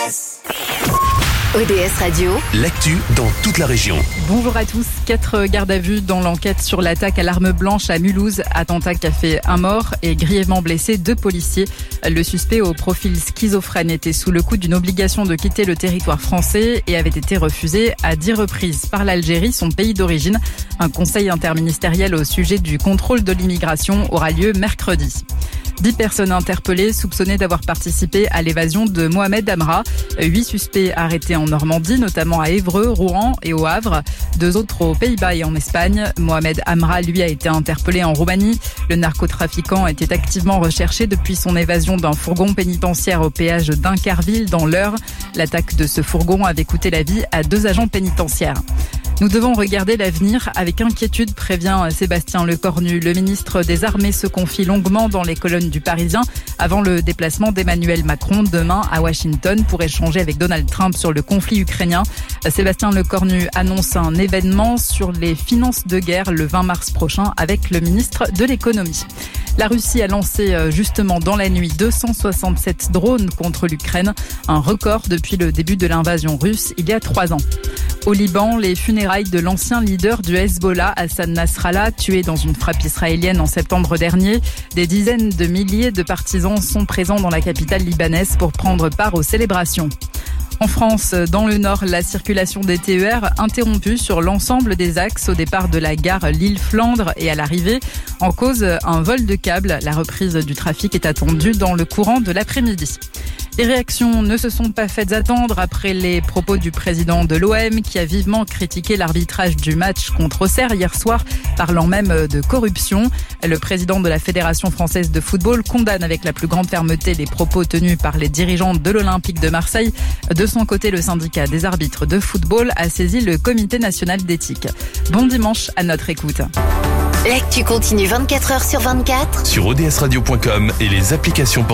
ODS Radio, l'actu dans toute la région. Bonjour à tous. 4 gardes à vue dans l'enquête sur l'attaque à l'arme blanche à Mulhouse. Attentat qui a fait un mort et grièvement blessé 2 policiers. Le suspect au profil schizophrène était sous le coup d'une obligation de quitter le territoire français et avait été refusé à 10 reprises par l'Algérie, son pays d'origine. Un conseil interministériel au sujet du contrôle de l'immigration aura lieu mercredi. 10 personnes interpellées soupçonnées d'avoir participé à l'évasion de Mohamed Amra. 8 suspects arrêtés en Normandie, notamment à Évreux, Rouen et au Havre. 2 autres aux Pays-Bas et en Espagne. Mohamed Amra, lui, a été interpellé en Roumanie. Le narcotrafiquant était activement recherché depuis son évasion d'un fourgon pénitentiaire au péage d'Incarville dans l'Eure. L'attaque de ce fourgon avait coûté la vie à 2 agents pénitentiaires. Nous devons regarder l'avenir avec inquiétude, prévient Sébastien Lecornu. Le ministre des Armées se confie longuement dans les colonnes du Parisien avant le déplacement d'Emmanuel Macron demain à Washington pour échanger avec Donald Trump sur le conflit ukrainien. Sébastien Lecornu annonce un événement sur les finances de guerre le 20 mars prochain avec le ministre de l'économie. La Russie a lancé justement dans la nuit 267 drones contre l'Ukraine, un record depuis le début de l'invasion russe il y a 3 ans. Au Liban, les funérailles de l'ancien leader du Hezbollah, Hassan Nasrallah, tué dans une frappe israélienne en septembre dernier. Des dizaines de milliers de partisans sont présents dans la capitale libanaise pour prendre part aux célébrations. En France, dans le Nord, la circulation des TER interrompue sur l'ensemble des axes au départ de la gare Lille-Flandre et à l'arrivée. En cause, un vol de câble. La reprise du trafic est attendue dans le courant de l'après-midi. Les réactions ne se sont pas faites attendre après les propos du président de l'OM qui a vivement critiqué l'arbitrage du match contre Auxerre hier soir, parlant même de corruption. Le président de la Fédération française de football condamne avec la plus grande fermeté les propos tenus par les dirigeants de l'Olympique de Marseille. De son côté, le syndicat des arbitres de football a saisi le comité national d'éthique. Bon dimanche à notre écoute. l'actu continue 24 heures sur 24 Sur odsradio.com et les applications